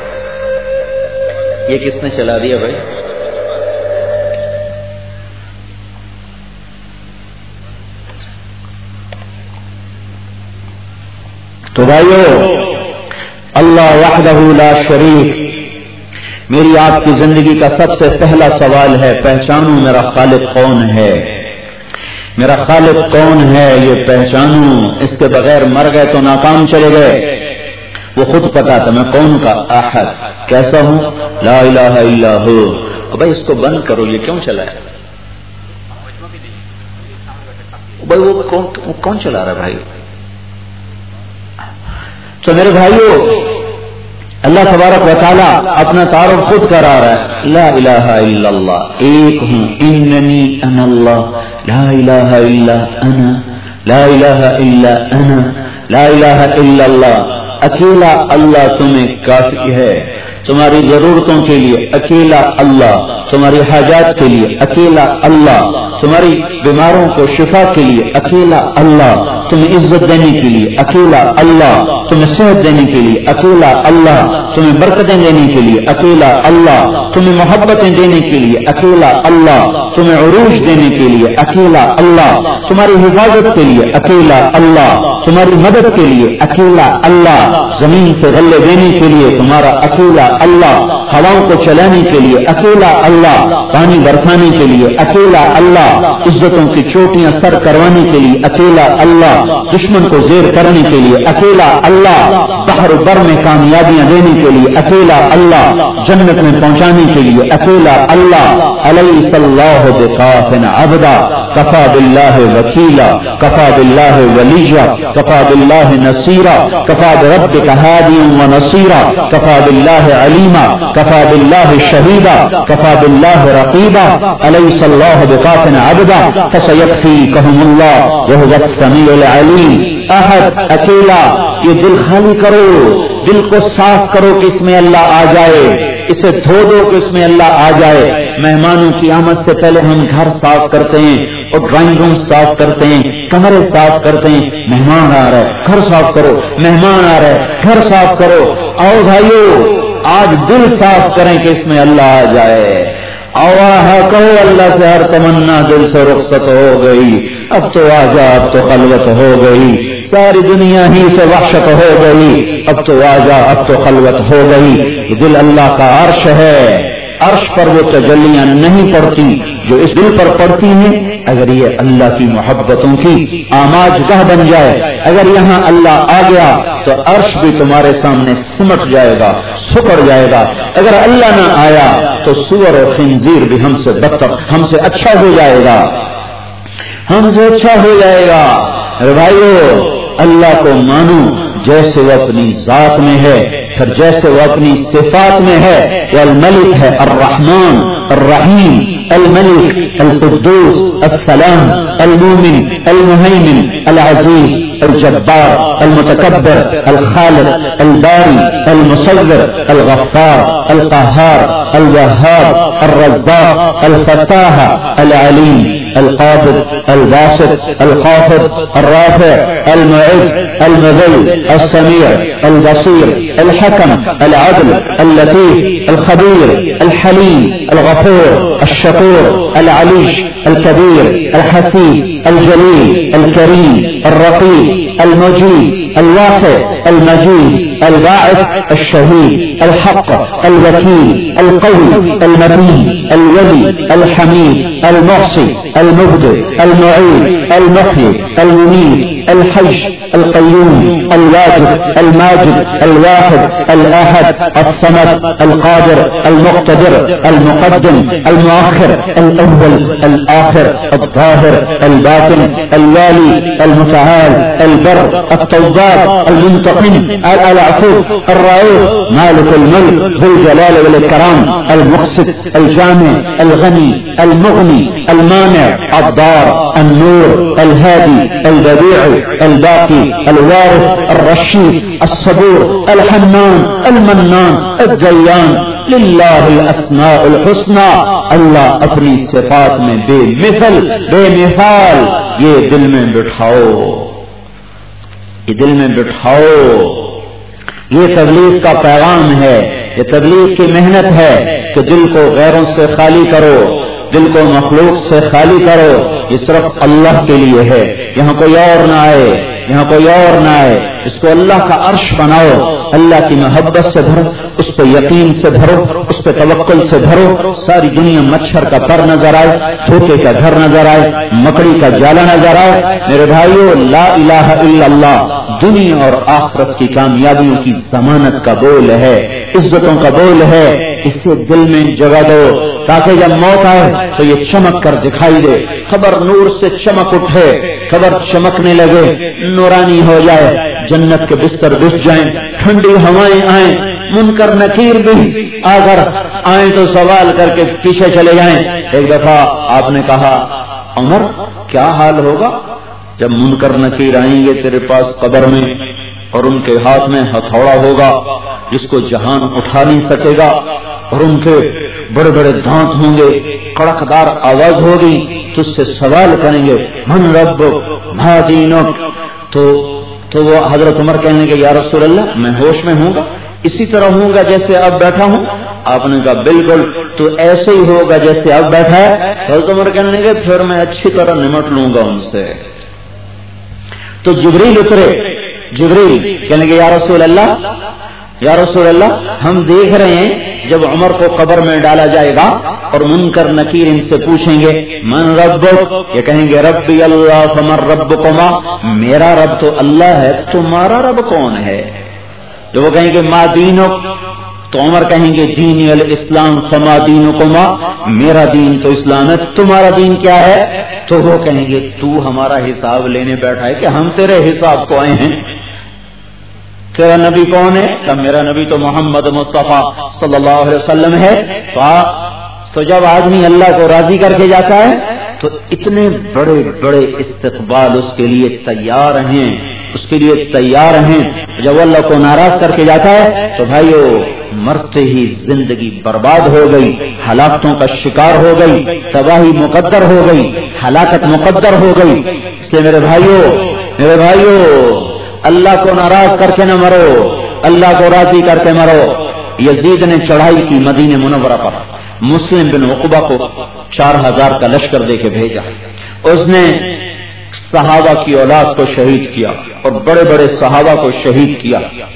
یہ کس نے چلا دیا بھائی؟ تو بھائیو، اللہ وحدہ لا شریک، میری آپ کی زندگی کا سب سے پہلا سوال ہے، پہچانوں میرا خالق کون ہے، میرا خالق کون ہے، یہ پہچانوں۔ اس کے بغیر مر گئے تو ناکام چلے گئے۔ وہ خود پتا تھا میں کون کا احد کیسا ہوں، لا الہ الا ہو۔ بھائی اس کو بند کرو، یہ کیوں چلا ہے بھائی؟ وہ کون چلا رہا ہے بھائی؟ تو میرے بھائیو، اللہ تبارک و تعالی اپنا تعارف خود کرا رہا ہے، لا الہ الا اللہ، ایک ہوں، اننی انا اللہ، لا الہ الا انا لا الہ الا انا، لا الہ الا اللہ، اکیلا اللہ تمہیں کافی ہے، تمہاری ضرورتوں کے لیے اکیلا اللہ، تمہاری حاجات کے لیے اکیلا اللہ، تمہاری بیماروں کو شفا کے لیے اکیلا اللہ، تمہیں عزت دینے کے لیے اکیلا اللہ، تمہیں صحت دینے کے لیے اکیلا اللہ، تمہیں برکتیں دینے کے لیے اکیلا اللہ، تمہیں محبتیں دینے کے لیے اکیلا اللہ، تمہیں عروج دینے کے لیے اکیلا اللہ، تمہاری حفاظت کے لیے اکیلا اللہ، تمہاری مدد کے لیے اکیلا اللہ، زمین سے غلے دینے کے لیے تمہارا اکیلا اللہ، ہواؤں کو چلانے کے لیے اکیلا اللہ، پانی برسانے کے لیے اکیلا اللہ، عزتوں کی چوٹیاں سر کروانے کے لیے اکیلا اللہ، دشمن کو زیر کرنے کے لیے اکیلا اللہ، بحر بر میں کامیابیاں دینے کے لیے اکیلا اللہ، جنت میں پہنچانے کے لیے اکیلا اللہ۔ الیس اللہ بکاف عبدا کفا باللہ وکیلا کفا باللہ ولیا کفا باللہ نصیرا کفا بربک ہادیا ونصیرا کفا باللہ علیما کفا باللہ شہیدا کفا باللہ رقیبا الیس اللہ بکاف عبدا فسیکفیکہم اللہ وہو السمیع العلیم۔ احد، اکیلا، یہ دل خالی کرو، دل کو صاف کرو کہ اس میں اللہ آ جائے، اسے دھو دو کہ اس میں اللہ آ جائے۔ مہمانوں کی آمد سے پہلے ہم گھر صاف کرتے ہیں اور ڈرائنگ روم صاف کرتے ہیں، کمرے صاف کرتے ہیں، مہمان آ رہا ہے گھر صاف کرو، مہمان آ رہا ہے گھر صاف کرو۔ آؤ بھائیو، آج دل صاف کریں کہ اس میں اللہ آ جائے۔ آواہ کہو اللہ سے، ہر تمنا دل سے رخصت ہو گئی، اب تو آجا، اب تو خلوت ہو گئی، ساری دنیا ہی سے وحشت ہو گئی، اب تو آجا، اب تو خلوت ہو گئی۔ یہ دل اللہ کا عرش ہے، عرش پر وہ تجلیاں نہیں پڑتی جو اس دل پر پڑتی ہیں۔ اگر یہ اللہ کی محبتوں کی آماج گاہ بن جائے، اگر یہاں اللہ آ گیا تو عرش بھی تمہارے سامنے سمٹ جائے گا، سکڑ جائے گا۔ اگر اللہ نہ آیا تو سور اور خنزیر بھی ہم سے بدتر، ہم سے اچھا ہو جائے گا، ہم سے اچھا ہو جائے گا۔ بھائیو، اللہ کو مانو جیسے وہ اپنی ذات میں ہے، پھر جیسے وہ اپنی صفات میں ہے۔ وہ الملک ہے، الرحمن الرحیم، الملک القدوس السلام المومن المہیمن العزیز الجبار المتکبر الخالق الباری المصور الغفار القہار الوہاب الرزاق الفتاح العلیم القابض الباسط الخافض الرافع المعز المذل السميع البصير الحكم العدل اللطيف الخبير الحليم الغفور الشكور العليش الكبير الحسيب الجليل الكريم الرقيب المجيد الواسع المجيد الباعث الشهيد الحق الوكيل القوي المتين الولي الحميد المحصي المبدع المعيد المحيي المميت الحي القيوم الواجد الماجد الواحد الأحد الصمد القادر المقتدر المقدم المؤخر الأول الآخر الظاهر الباطن الوالي المتعال البر التواب المنتقم العفو الرؤوف مالك الملك ذو الجلال والإكرام المقسط الجامع الغني المغني المانع الضار النور الهادي البديع الباقي الوارث الرشيد الصبور الحنان المنان الديان للہ الاسماء الحسنى۔ اللہ اپنی صفات میں بے مثل بے مثال، یہ دل میں بٹھاؤ، یہ دل میں بٹھاؤ۔ یہ تبلیغ کا پیغام ہے، یہ تبلیغ کی محنت ہے کہ دل کو غیروں سے خالی کرو، دل کو مخلوق سے خالی کرو۔ یہ صرف اللہ کے لیے ہے، یہاں کوئی اور نہ آئے، یہاں کوئی اور نہ آئے۔ اس کو اللہ کا عرش بناؤ، اللہ کی محبت سے بھرو، اس پہ یقین سے بھرو، اس پہ توکل سے بھرو۔ ساری دنیا مچھر کا پر نظر آئے، دھوکے کا گھر نظر آئے، مکڑی کا جالا نظر آئے، میرے بھائیو لا الہ الا اللہ دنیا اور آخرت کی کامیابیوں کی ضمانت کا بول ہے، عزتوں کا بول ہے۔ اسے دل میں جگہ دو تاکہ جب موت آئے تو یہ چمک کر دکھائی دے، خبر نور سے چمک اٹھے، خبر چمکنے لگے، نورانی ہو جائے، جنت کے بستر بچ جائیں، ٹھنڈی ہوائیں آئیں، منکر نکیر بھی اگر آئیں تو سوال کر کے پیچھے چلے جائیں۔ ایک دفعہ آپ نے کہا عمر کیا حال ہوگا جب منکر نکیر آئیں گے تیرے پاس قبر میں اور ان کے ہاتھ میں ہتھوڑا ہوگا جس کو جہان اٹھا نہیں سکے گا، اور ان کے بڑے بڑے دانت ہوں گے، کڑکدار آواز ہوگی، تو اس سے سوال کریں گے من ربک ما دینک، تو وہ حضرت عمر کہنے گے یا رسول اللہ میں ہوش میں ہوں گا، اسی طرح ہوں گا جیسے اب بیٹھا ہوں۔ آپ نے کہا بالکل تو ایسے ہی ہوگا جیسے اب بیٹھا ہے۔ حضرت عمر کہنے لگے پھر میں اچھی طرح نمٹ لوں گا ان سے۔ تو جبریل اترے، جبریل کہنے لگے یا رسول اللہ ہم دیکھ رہے ہیں جب عمر کو قبر میں ڈالا جائے گا اور منکر نکیر ان سے پوچھیں گے من ربک، یہ کہیں گے ربی اللہ فمن ربکما، میرا رب تو اللہ ہے، تمہارا رب کون ہے؟ جو وہ کہیں گے ما دینک، تو عمر کہیں گے دینی الاسلام فما دینکما، میرا دین تو اسلام ہے، تمہارا دین کیا ہے؟ تو وہ کہیں گے تو ہمارا حساب لینے بیٹھا ہے کہ ہم تیرے حساب کو آئے ہیں؟ تیرا نبی کون ہے؟ کہ میرا نبی تو محمد مصطفیٰ صلی اللہ علیہ وسلم ہے۔ تو جب آدمی اللہ کو راضی کر کے جاتا ہے تو اتنے بڑے بڑے استقبال اس کے لیے تیار ہیں، جب اللہ کو ناراض کر کے جاتا ہے تو بھائیو مرتے ہی زندگی برباد ہو گئی، ہلاکتوں کا شکار ہو گئی، تباہی مقدر ہو گئی، ہلاکت مقدر ہو گئی۔ اس لیے میرے بھائیو اللہ کو ناراض کر کے نہ مرو، اللہ کو راضی کر کے مرو۔ یزید نے چڑھائی کی مدینہ منورہ پر، مسلم بن عقبہ کو 4000 کا لشکر دے کے بھیجا، اس نے صحابہ کی اولاد کو شہید کیا اور بڑے بڑے صحابہ کو شہید کیا۔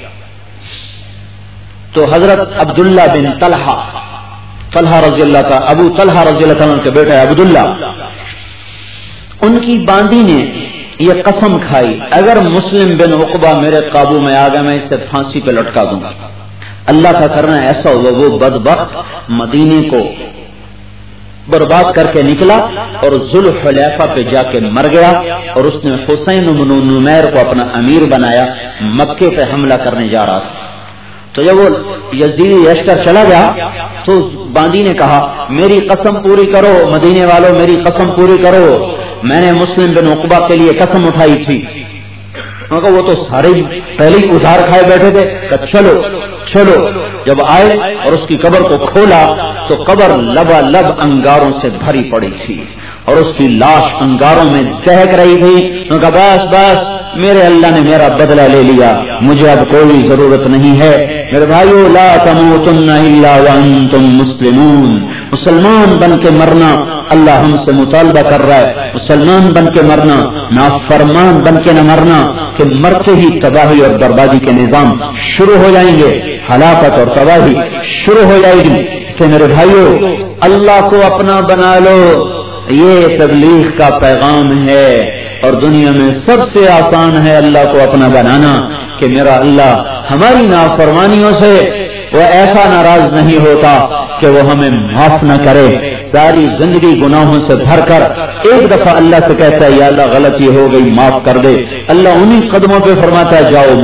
تو حضرت عبداللہ بن طلحہ رضی اللہ تعالی، ابو طلحہ رضی اللہ تعالیٰ کے بیٹا عبداللہ، ان کی باندی نے یہ قسم کھائی اگر مسلم بن عقبہ میرے قابو میں آ گیا میں اسے پھانسی پہ لٹکا دوں گا۔ اللہ کا کرنا ایسا ہوا وہ بدبخت مدینے کو برباد کر کے نکلا اور ذوالحلیفہ پہ جا کے مر گیا، اور اس نے حسین بن نمیر کو اپنا امیر بنایا، مکے پہ حملہ کرنے جا رہا تھا۔ تو جب وہ یزیدی لشکر چلا گیا تو باندی نے کہا میری قسم پوری کرو، مدینے والوں میری قسم پوری کرو، میں نے مسلم بن عقبہ کے لیے قسم اٹھائی تھی۔ وہ تو سارے پہلے ہی ادھار کھائے بیٹھے تھے کہ چلو جب آئے اور اس کی قبر کو کھولا تو قبر لبالب انگاروں سے بھری پڑی تھی اور اس کی لاش انگاروں میں دہک رہی تھی۔ انہوں نے کہا بس میرے اللہ نے میرا بدلہ لے لیا، مجھے اب کوئی ضرورت نہیں ہے۔ میرے بھائیو لا تموتن الا وانتم مسلمون، مسلمان بن کے مرنا اللہ ہم سے مطالبہ کر رہا ہے، مسلمان بن کے مرنا، نافرمان بن کے نہ مرنا کہ مرتے ہی تباہی اور بربادی کے نظام شروع ہو جائیں گے، ہلاکت اور تباہی شروع ہو جائے گی۔ اس لیے میرے بھائیو اللہ کو اپنا بنا لو، یہ تبلیغ کا پیغام ہے، اور دنیا میں سب سے آسان ہے اللہ کو اپنا بنانا کہ میرا اللہ ہماری نافرمانیوں سے وہ ایسا ناراض نہیں ہوتا کہ وہ ہمیں معاف نہ کرے۔ ساری زندگی گناہوں سے بھر کر ایک دفعہ اللہ سے کہتا ہے یا اللہ غلطی ہو گئی معاف کر دے، اللہ انہی قدموں پہ فرماتا ہے جاؤ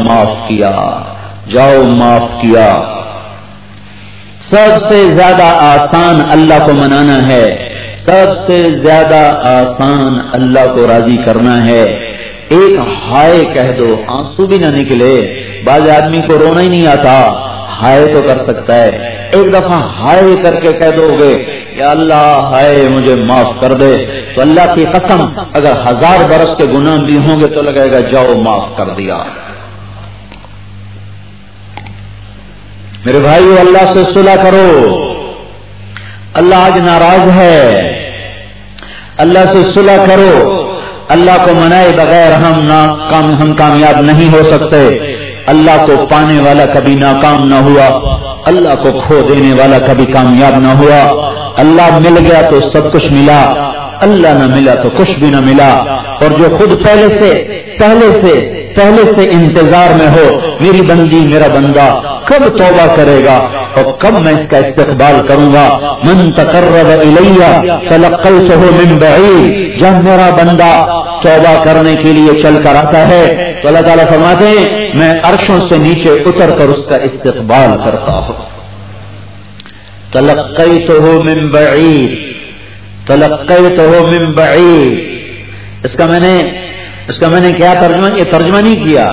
معاف کیا۔ سب سے زیادہ آسان اللہ کو منانا ہے، سب سے زیادہ آسان اللہ کو راضی کرنا ہے۔ ایک ہائے کہہ دو، آنسو بھی نہ نکلے، بعض آدمی کو رونا ہی نہیں آتا، ہائے تو کر سکتا ہے، ایک دفعہ ہائے کر کے کہہ دو گے یا اللہ ہائے مجھے معاف کر دے، تو اللہ کی قسم اگر 1000 برس کے گناہ بھی ہوں گے تو لگے گا جاؤ معاف کر دیا۔ میرے بھائیو اللہ سے صلح کرو، اللہ آج ناراض ہے، اللہ سے صلح کرو، اللہ کو منائے بغیر ہم کامیاب نہیں ہو سکتے۔ اللہ کو پانے والا کبھی ناکام نہ ہوا، اللہ کو کھو دینے والا کبھی کامیاب نہ ہوا۔ اللہ مل گیا تو سب کچھ ملا، اللہ نہ ملا تو کچھ بھی نہ ملا۔ اور جو خود پہلے سے انتظار میں ہو میری بندی میرا بندہ کب توبہ کرے گا اور کب میں اس کا استقبال کروں گا، من تقرب الیہ تلقیتہ من بعید، جب میرا بندہ توبہ کرنے کے لیے چل کر آتا ہے تو اللہ تعالیٰ فرماتے ہیں میں عرشوں سے نیچے اتر کر اس کا استقبال کرتا ہوں۔ تلقیتہ من بعید، تلقیتہ من بعید، اس کا میں نے اس کا میں نے کیا ترجمہ، یہ ترجمہ نہیں کیا.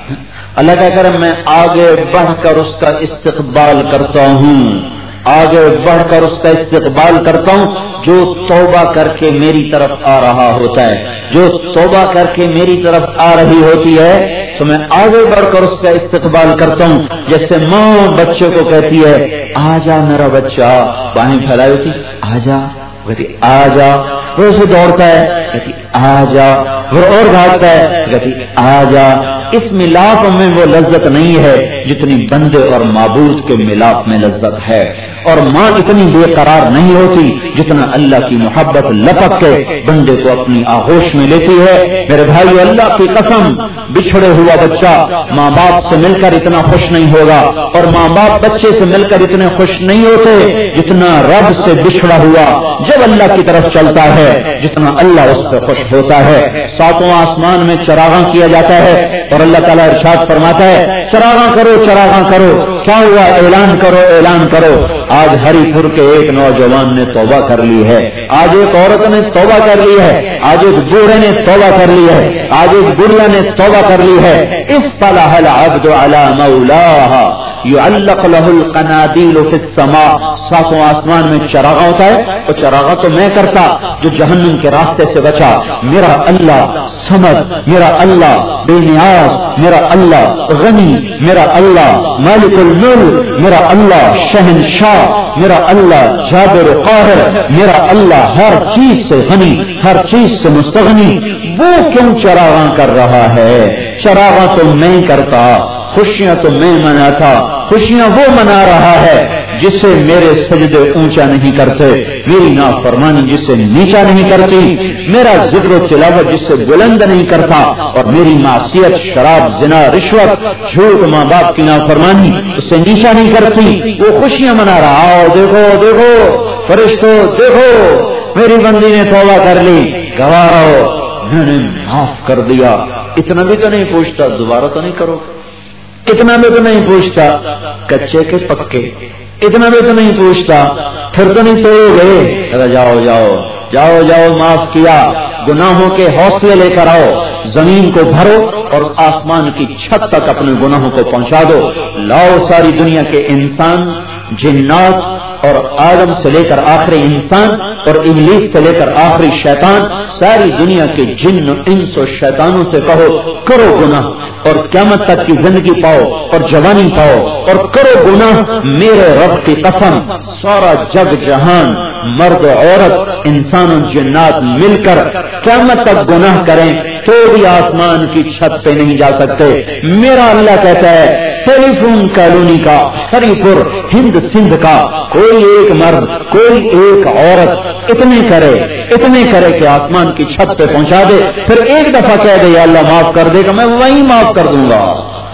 اللہ کا کرم میں آگے بڑھ کر اس کا استقبال کرتا ہوں، آگے بڑھ کر اس کا استقبال کرتا ہوں. جو توبہ کر کے میری طرف آ رہا ہوتا ہے، جو توبہ کر کے میری طرف آ رہی ہوتی ہے تو میں آگے بڑھ کر اس کا استقبال کرتا ہوں. جیسے ماں بچے کو کہتی ہے آ جا میرا بچہ، باہیں پھیلائی ہوتی، آ جا، کہتی آ جا، وہ اسے دوڑتا ہے، کہتی آ جا، وہ اور بھاگتا ہے، کہتی آ جا. اس ملاپ میں وہ لذت نہیں ہے جتنی بندے اور معبود کے ملاپ میں لذت ہے. اور ماں اتنی بے قرار نہیں ہوتی جتنا اللہ کی محبت لپک کے بندے کو اپنی آغوش میں لیتی ہے. میرے بھائی اللہ کی قسم، بچھڑے ہوا بچہ ماں باپ سے مل کر اتنا خوش نہیں ہوگا، اور ماں باپ بچے سے مل کر اتنے خوش نہیں ہوتے جتنا رب سے بچھڑا ہوا جب اللہ کی طرف چلتا ہے، جتنا اللہ اس پہ خوش ہوتا ہے. ساتواں آسمان میں چراغاں کیا جاتا ہے اور اللہ تعالیٰ ارشاد فرماتا ہے چراغاں کرو چراغاں کرو. کیا ہوا؟ اعلان کرو اعلان کرو. آج ہری پور کے ایک نوجوان نے توبہ کر لی ہے، آج ایک عورت نے توبہ کر لی ہے، آج ایک بوڑھے نے توبہ کر لی ہے، آج ایک بڑھیا نے توبہ کر لی ہے. اصطلح العبد علی مولاہ یعلق له القنادیل فی السماء. ساتوں آسمان میں چراغا ہوتا ہے، وہ چراغا تو میں کرتا جو جہنم کے راستے سے بچا. میرا اللہ سمد، میرا اللہ بے نیاز، میرا اللہ غنی، میرا اللہ مالک الملک، میرا اللہ شہنشاہ، میرا اللہ جابر قاہر، میرا اللہ ہر چیز سے غنی، ہر چیز سے مستغنی. وہ کیوں چراغاں کر رہا ہے؟ چراغاں تو میں کرتا، خوشیاں تو میں مناتا. خوشیاں وہ منا رہا ہے جسے میرے سجدے اونچا نہیں کرتے، میری نافرمانی جسے نیچا نہیں کرتی، میرا ذکر و تلاوت جسے بلند نہیں کرتا، اور میری معصیت شراب زنا رشوت جھوٹ ماں باپ کی نافرمانی اسے نیچا نہیں کرتی. وہ خوشیاں منا رہا. آؤ دیکھو دیکھو فرشتو دیکھو، میری بندی نے توبہ کر لی، گواہ رہو میں نے معاف کر دیا. اتنا بھی تو نہیں پوچھتا دوبارہ تو نہیں کرو، اتنا بھی تو نہیں پوچھتا کچے کے پکے، اتنا بھی تو نہیں پوچھتا پھر تو نہیں توڑو گے. جاؤ جاؤ جاؤ جاؤ معاف کیا. گناہوں کے حوصلے لے کر آؤ، زمین کو بھرو اور آسمان کی چھت تک اپنے گناہوں کو پہنچا دو. لاؤ ساری دنیا کے انسان، جنات اور آدم سے لے کر آخری انسان اور ابلیس سے لے کر آخری شیطان، ساری دنیا کے جن انس و شیطانوں سے کہو کرو گناہ اور قیامت تک کی زندگی پاؤ اور جوانی پاؤ اور کرو گناہ. میرے رب کی قسم سارا جگ جہان مرد عورت انسان و جنات مل کر قیامت تک گناہ کریں تو بھی آسمان کی چھت پہ نہیں جا سکتے. میرا اللہ کہتا ہے ٹیلی فون کالونی کا، ہری پور ہند سندھ کا کوئی ایک مرد کوئی ایک عورت اتنے کرے کہ آسمان کی چھت پہ پہنچا دے، پھر ایک دفعہ کہہ دے یا اللہ معاف کر دے گا، میں وہیں معاف کر دوں گا.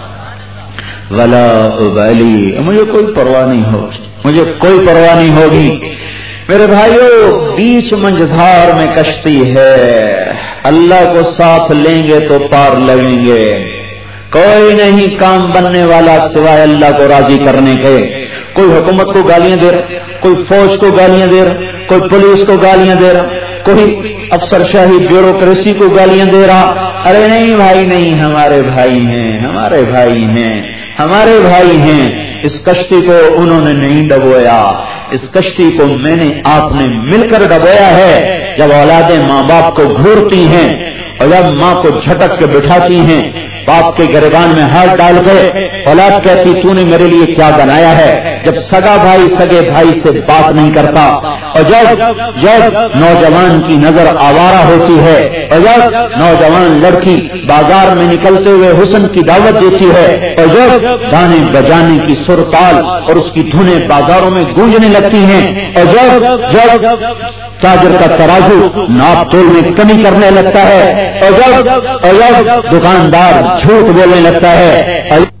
ولا ابالی، مجھے کوئی پرواہ نہیں ہوگی، مجھے کوئی پرواہ نہیں ہوگی. میرے بھائیو بیچ منجھار میں کشتی ہے، اللہ کو ساتھ لیں گے تو پار لگیں گے. کوئی نہیں کام بننے والا سوائے اللہ کو راضی کرنے کے. کوئی حکومت کو گالیاں دے رہا، کوئی فوج کو گالیاں دے رہا، کوئی پولیس کو گالیاں دے رہا، کوئی افسر شاہی بیوروکریسی کو گالیاں دے رہا. ارے نہیں بھائی نہیں، ہمارے بھائی ہیں، ہمارے بھائی ہیں، ہمارے بھائی ہیں. اس کشتی کو انہوں نے نہیں ڈبویا، اس کشتی کو میں نے آپ نے مل کر ڈبویا ہے. جب اولادیں ماں باپ کو گھورتی ہیں اور جب ماں کو جھٹک کے بٹھاتی ہیں، باپ کے گریبان میں ہاتھ ڈال کے اولاد کہتی تو نے میرے لیے کیا بنایا ہے. جب سگا بھائی سگے بھائی سے بات نہیں کرتا، اور جب نوجوان کی نظر آوارہ ہوتی ہے، اور جب نوجوان لڑکی بازار میں نکلتے ہوئے حسن کی دعوت دیتی ہے، اور جب گانے بجانے کی سر تال اور اس کی دھنیں بازاروں میں گونجنے لگتی ہیں، اور جب تاجر کا ترازو ناپ تول میں کمی کرنے لگتا ہے، اور جب دکاندار جھوٹ بولنے لگتا ہے،